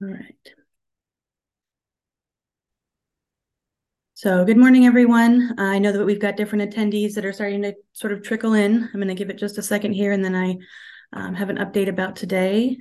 All right. So good morning, everyone. I know that we've got different attendees that are starting to sort of trickle in. I'm going to give it just a second here, and then I have an update about today.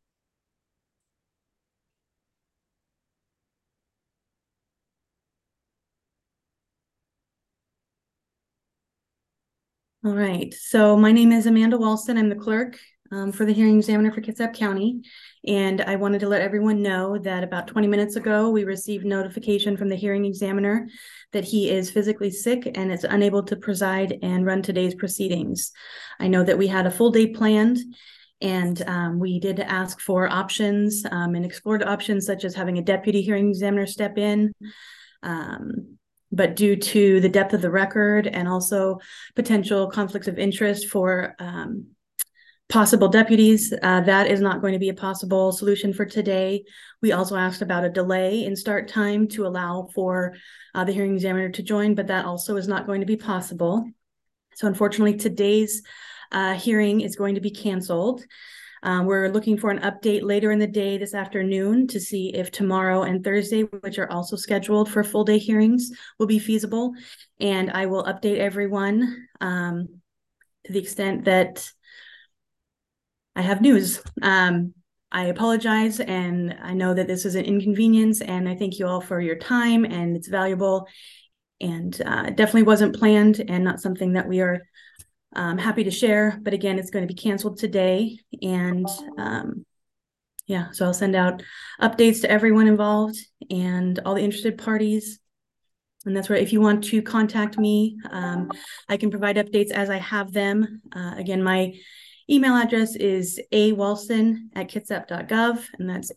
All right. So my name is Amanda Walston. I'm the clerk for the hearing examiner for Kitsap County. And I wanted to let everyone know that about 20 minutes ago, we received notification from the hearing examiner that he is physically sick and is unable to preside and run today's proceedings. I know that we had a full day planned, and we did ask for options and explored options such as having a deputy hearing examiner step in. But due to the depth of the record and also potential conflicts of interest for possible deputies, that is not going to be a possible solution for today. We also asked about a delay in start time to allow for the hearing examiner to join, but that also is not going to be possible. So unfortunately, today's hearing is going to be canceled. We're looking for an update later in the day this afternoon to see if tomorrow and Thursday, which are also scheduled for full day hearings, will be feasible. And I will update everyone to the extent that I have news. I apologize, and I know that this is an inconvenience, and I thank you all for your time, and it's valuable, and definitely wasn't planned and not something that we are happy to share. But again, it's going to be canceled today, and yeah, so I'll send out updates to everyone involved and all the interested parties. And that's where if you want to contact me, I can provide updates as I have them. Again, my email address is awalston@kitsap.gov, and that's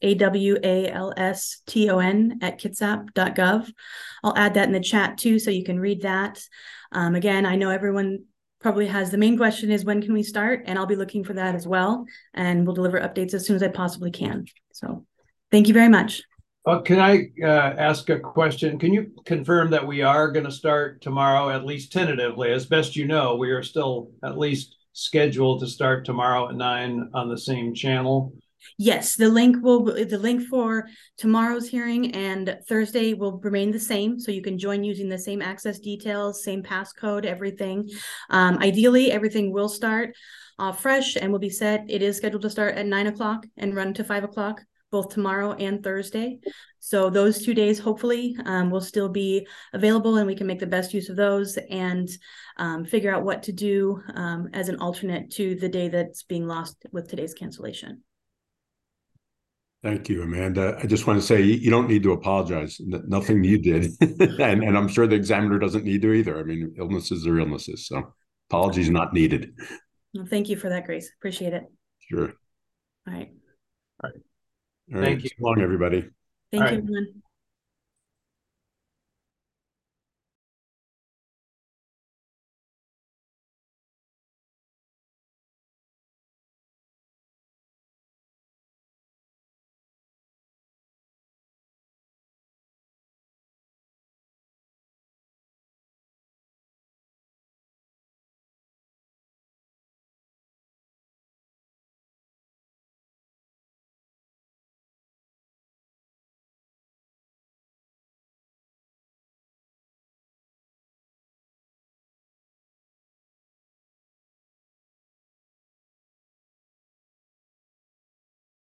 awalston@kitsap.gov. I'll add that in the chat too, so you can read that. Again, I know everyone probably has the main question is when can we start? And I'll be looking for that as well. And we'll deliver updates as soon as I possibly can. So thank you very much. Can I ask a question? Can you confirm that we are going to start tomorrow, at least tentatively? As best you know, we are still at least scheduled to start tomorrow at 9 on the same channel. Yes, the link for tomorrow's hearing and Thursday will remain the same. So you can join using the same access details, same passcode, everything. Ideally, everything will start fresh and will be set. It is scheduled to start at 9 o'clock and run to 5 o'clock, both tomorrow and Thursday. So those 2 days, hopefully, will still be available, and we can make the best use of those and figure out what to do as an alternate to the day that's being lost with today's cancellation. Thank you, Amanda. I just want to say you don't need to apologize. Nothing you did. and I'm sure the examiner doesn't need to either. I mean, illnesses are illnesses. So apologies not needed. Well, thank you for that, Grace. Appreciate it. Sure. All right. All right. All right. Thank you. So long, everybody. Thank you, everyone.